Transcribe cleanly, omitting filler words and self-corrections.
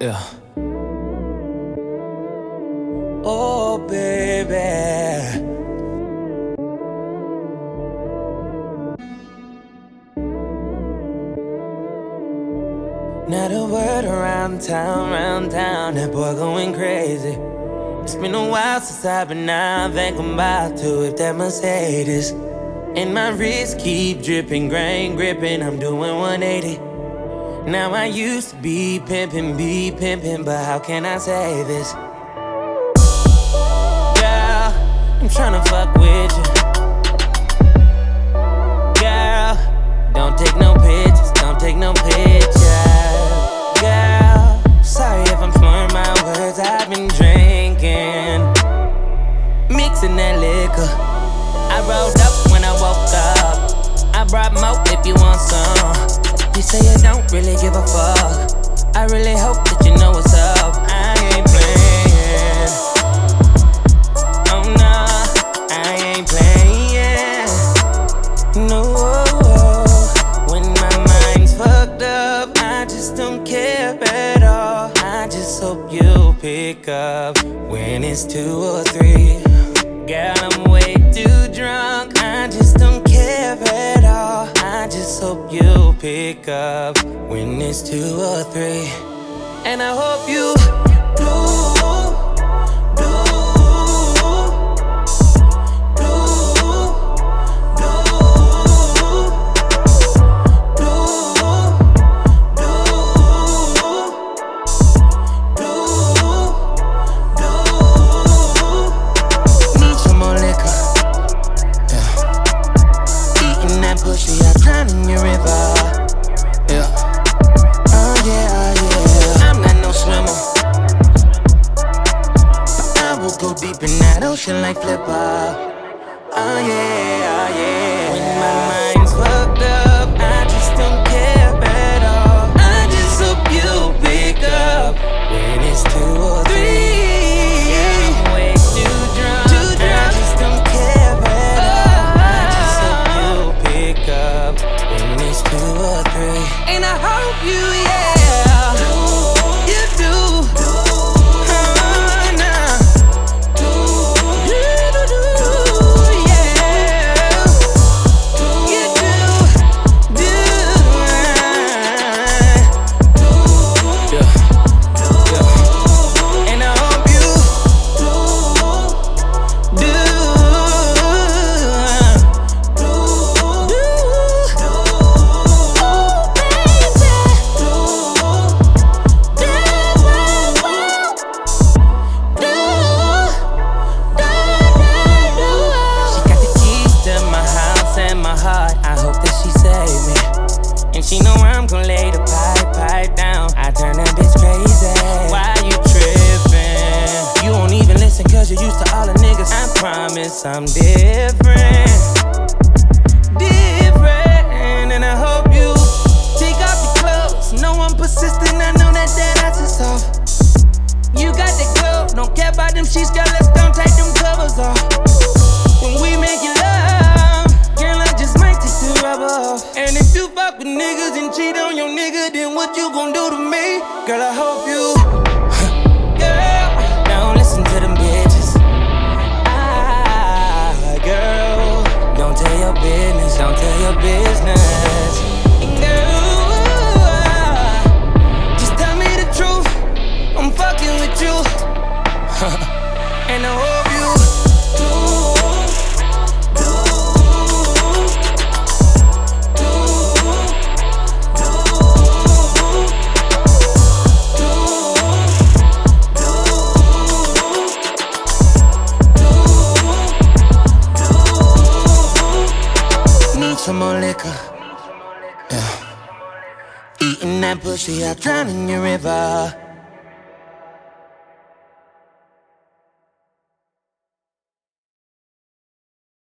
Yeah. Oh, baby. Now the word around town, that boy going crazy. It's been a while since I've been out, think I'm about to hit that Mercedes. And my wrist keep dripping, grain gripping, I'm doing 180. Now I used to be pimping, but how can I say this? Girl, I'm tryna fuck with you. Girl, don't take no pictures, don't take no pictures. Girl, sorry if I'm slurring my words, I've been drinking, mixing that liquor. I rolled up when I woke up, I brought more if you want some. You say you don't really give a fuck, I really hope that you know what's up. I ain't playing, oh no, I ain't playing. No, when my mind's fucked up, I just don't care at all. I just hope you pick up when it's 2 or 3. Girl, I'm way too drunk, I just don't care at all. I just hope you pick up when it's 2 or 3. And I hope you do. Like flipper, oh yeah. When my mind's fucked up, I just don't care at all. I just hope you pick up when it's 2 or 3. Yeah, I'm way too drunk, I just don't care at all. I just hope you pick up when it's 2 or 3. And I hope you, yeah. She know I'm gon' lay the pipe down. I turn that bitch crazy. Why you trippin'? You won't even listen cause you're used to all the niggas. I promise I'm different. And I hope you take off your clothes. No, I'm persistent, I know that ass is soft. You got the glow, don't care about them sheets, girl, let's don't take them covers off. When we make it love, girl, I just might take the rubber off. And if you fuck with niggas and cheat on your nigga, then what you gon' do to me? Girl, I hope you girl, don't listen to them bitches. Girl, don't tell your business, don't tell your business. And girl, just tell me the truth, I'm fucking with you. And I hope you some more liquor, yeah. Eating that pussy, I drown in your river.